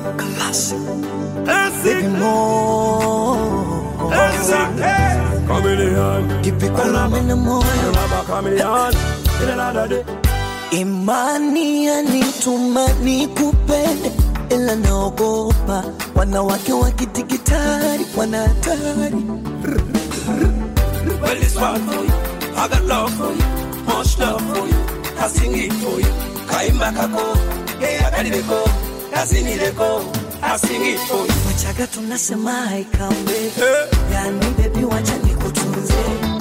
Classic. Baby more. Chameleon. Keep it calm in the morning. Chameleon. In another day. Imani yanituma nikupende, ila naogopa wanawake wa kidigitali wanatari. Well, it's fun for you. I got love for you. Much love for you. I sing it for you. Kaimba kako. Hey, I got it go. I sing it go. I sing it for you. Wachaga tunasema haikambe. Yani baby wacha nikutunze.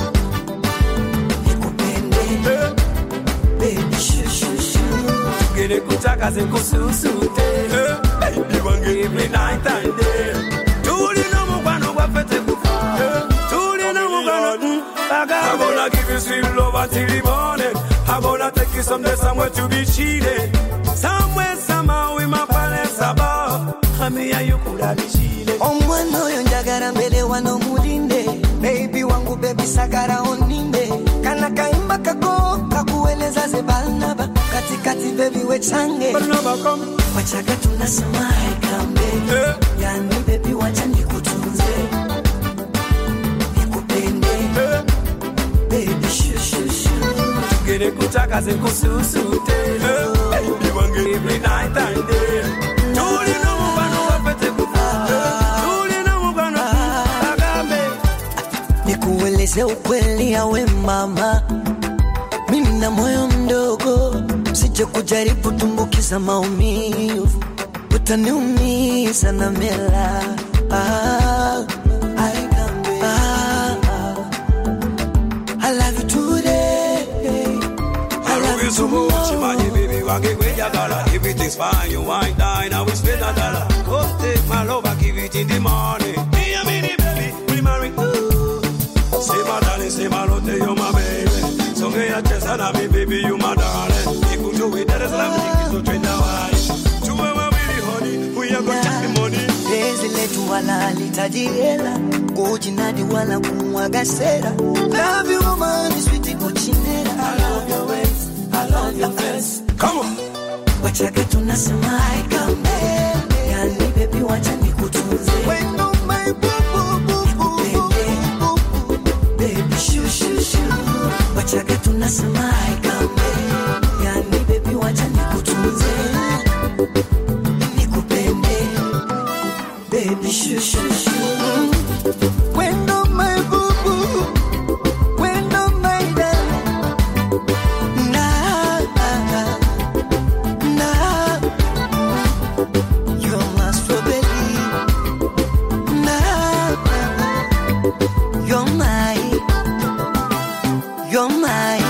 Nikupende. Baby shoo shoo shoo. Gene kutaka zinkususute. Baby wange every night and day. Tuli no mugano wafete kufa. Tuli no mugano. I'm gonna give you sweet love until the morning. I'm gonna take you someday somewhere to be cheated. Somewhere, somehow, in my palace above. Hamia you could have be cheated. Omwano yonjagara mbele wano mulinde. Baby wangu baby sakara oninde. Kana kaimba kako kakueleza zebalnaba. Katikati baby wechange. Wachaga tunasema haikambe. Yani baby wacha nikutunze. Nikupende. Baby shoo shoo shoo. Gene kutaka zinkususute. Baby wange every night and day. Tuli no mugano wafete kufa. Tuli no mugano agambe. Nikueleze ukweli yawe mama, mimi na moyo mdogo, sije kujaribu tumbukiza maumivu, utaniumiza na mela. I love you today. I love you so much, my baby. Wange kwe ya dollar. Everything's fine, you wine die, now we spend a dollar. Come take my love, I give it in the morning. Me and me, baby, we marry. Say my darling, say my love, you're my baby. So me a chest and me, baby, you my darling. You could do it, that is love, you so train now I. To my baby, honey, we are gonna take the money. Penzi letu wala litajihela, kujinadi wala kumwaga sera. Love you woman, sweetie kuchinera. I love your ways, I love your face. Come on. Wachaga tunasema haikambe. Yani baby wacha nikutunze. When no my boo. Baby shoo shoo shoo. Wachaga tunasema haikambe. Yani baby wacha nikutunze. Nikupende. Baby shoo shoo shoo. When no my boo. When no my darling. Nah. You're my strawberry. Nah. You're my